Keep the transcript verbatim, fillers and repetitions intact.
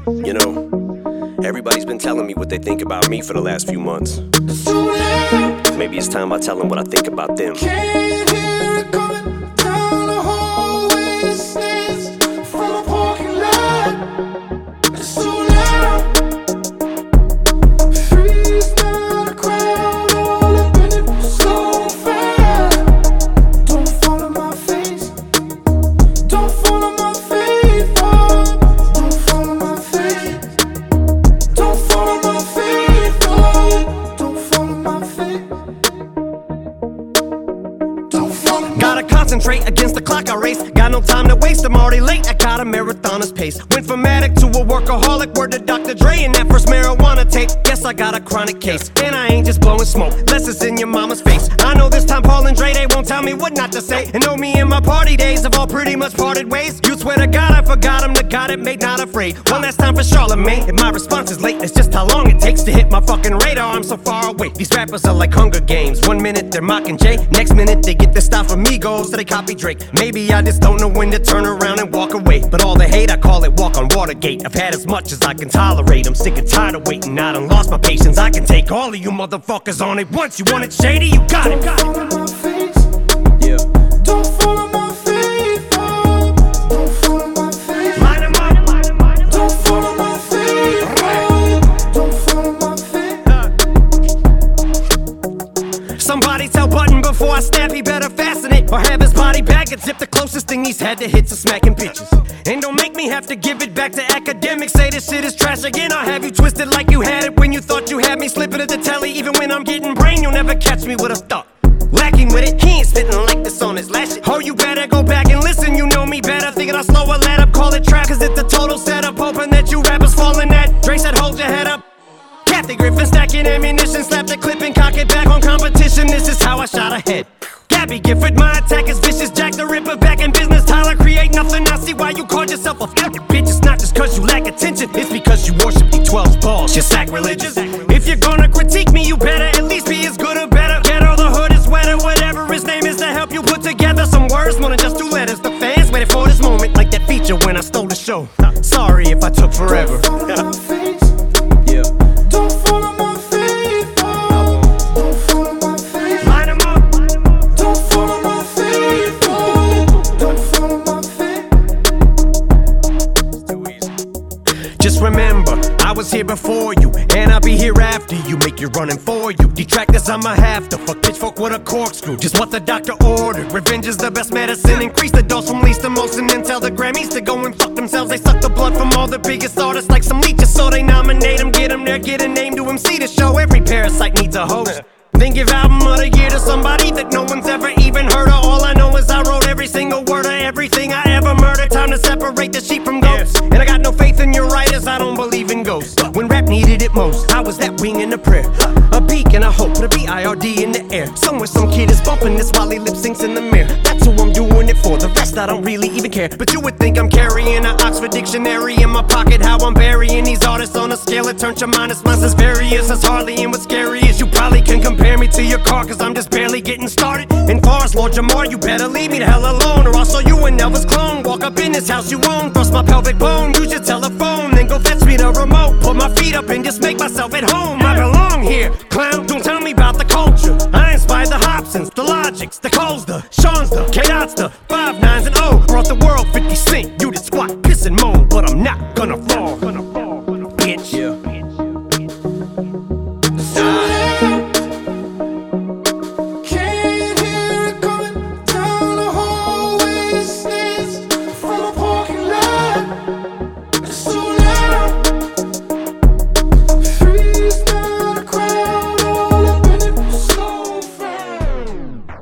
You know, everybody's been telling me what they think about me for the last few months. Maybe it's time I tell them what I think about them. Can't hear it coming down the hallway. It stands from a parking lot. It's too loud. Freeze now, the crowd all up in it so fast. Don't follow my face. Don't follow my face. Oh. Don't follow my face. Don't follow my face. Oh. Don't follow my face. Gotta concentrate against the clock I race. Got no time to waste, I'm already late. I got a marathoner's pace. Went from addict to a workaholic. Word to Doctor Dre and that first marijuana tape. Guess I got a chronic case. And I ain't just blowing smoke, less it's in your mama's face. I know this time Paul and Dre, they won't tell me what not to say. And know me and my party days have all pretty much parted ways. You swear to God I forgot him, the God it made not afraid. One last time for Charlemagne. If my response is late, it's just how long it takes to hit my fucking radar. I'm so far away. These rappers are like Hunger Games. One minute they're mocking Jay, next minute they get their style from Migos, so they copy Drake. Maybe I just don't know when to turn around and walk away. But all the hate, I call it walk on Watergate. I've had as much as I can tolerate. I'm sick and tired of waiting. I done lost my patience. I can take all of you motherfuckers on it once. You want it shady? You got it. Don't follow my face. Yeah. Don't follow my face. Oh. Don't follow my face. Line 'em up, line 'em up. Don't follow my face. Oh. Don't follow my face. Somebody tell Button before I snap, he better fasten it or have his body bag and zip. The closest thing he's had to hits are smacking bitches. And don't make me have to give it back to academics. Say this shit is trash again. I'll have you twisted like you had it when you thought you had me. Slipping at the telly, even when I'm getting brain, you'll never catch me with a thought. Lacking with it, he ain't spitting like this on his last shit. Oh, you better go back and listen, you know me better. Thinking I'll slow a let up, call it trap, cause it's a total setup. Hoping that you rappers falling that. Dre said hold your head up. Kathy Griffin stacking ammunition, slap the clip and cock it back on competition. This is how I shot ahead. Gabby Gifford, my attack is vicious. Jack the Ripper back in business. Tyler create nothing. I see why you called yourself a f***ing bitch. It's not just cause you lack attention, it's because you worship the twelve balls. You're sacrilegious. If you're gonna critique me, you better at least be as good or better. Get all the hood is wetter, whatever his name is, to help you put together some words more than just two letters. The fans waited for this moment, like that feature when I stole the show. Sorry if I took forever. Don't follow my face. Yeah. Don't follow my face. Oh. Don't follow my face. Line 'em up. Don't follow my face. Oh. Don't follow my face. Too easy. Just remember, I was here before you, and I'll be here after you. Make you running for you. Detractors, I'ma have to fuck pitchfork with a corkscrew. Just what the doctor ordered. Revenge is the best medicine. Increase the dose from least to most, and then tell the Grammys to go and fuck themselves. They suck the blood from all the biggest artists like some leeches, so they nominate them, get them there, get a name to M C to show. Every parasite needs a host. Then give album of the year to somebody that no one's ever even heard of. All I know is I wrote every single word of everything I ever murdered. Time to separate the sheep from goats. And I got no faith in your writers, I don't believe in ghosts. When rap needed it most, I was that wing in a prayer, a beacon, a hope, a B I R D in the air. Somewhere some kid is bumping this while he lip syncs in the mirror. That's who I'm doing it for, the rest I don't really even care. But you would think I'm carrying an Oxford dictionary in my pocket. How I'm burying these artists on a scale that turns your mind. Mine says various as hardly, and what's scary is you probably can compare me to your car, cause I'm just barely getting started. And far as Lord Jamar, you better leave me the hell alone, or I'll show you an Elvis clone. Walk up in this house you own, thrust my pelvic bone, use your telephone, then go fetch me the remote. Put my feet up and just make myself at home. I belong here, clown, don't tell me about the culture. I inspired the Hobsons, the Logics, the Coles, the Sean's, the K-Dots, the five